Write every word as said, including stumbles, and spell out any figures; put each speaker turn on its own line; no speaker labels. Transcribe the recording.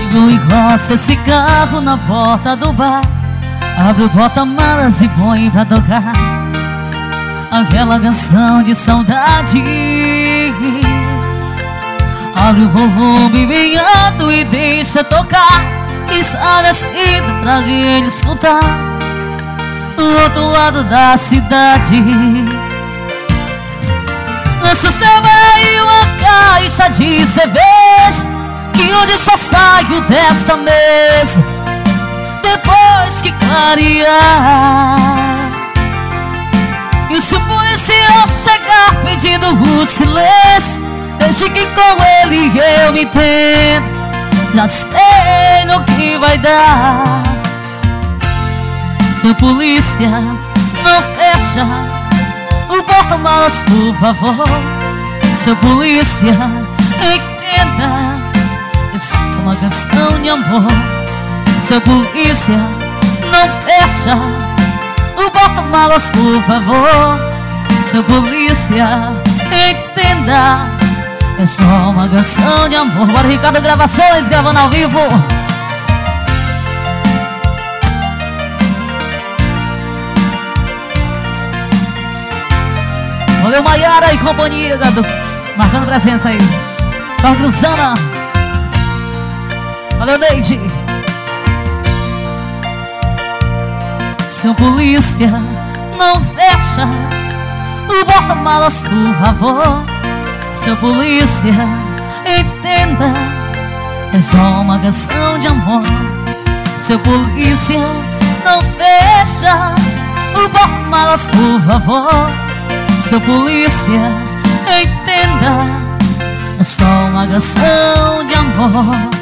Chego e encosta esse carro na porta do bar, abre o porta-malas e põe pra tocar aquela canção de saudade. Abre o volume bem alto e deixa tocar, quem sabe assim pra ele escutar do outro lado da cidade. Lança o cérebro e uma caixa de cerveja, que hoje só saio desta mesa depois que clarear. E se o policial chegar pedindo o silêncio, deixe que com ele eu me entendo, já sei no que vai dar. Seu polícia, não fecha o porta-malas, por favor. Seu polícia, entenda, isso é uma canção de amor. Seu polícia, não fecha o porta-malas, por favor. Seu polícia, entenda, é só uma canção de amor. Bora, Ricardo Gravações, gravando ao vivo. Valeu, Maiara e companhia, gado, marcando presença aí. Torre Cruzana. Valeu, Neide. Seu polícia, não fecha o porta-malas, por favor. Seu polícia, entenda, é só uma canção de amor. Seu polícia, não fecha o porta-malas, por favor. Seu polícia, entenda, é só uma canção de amor.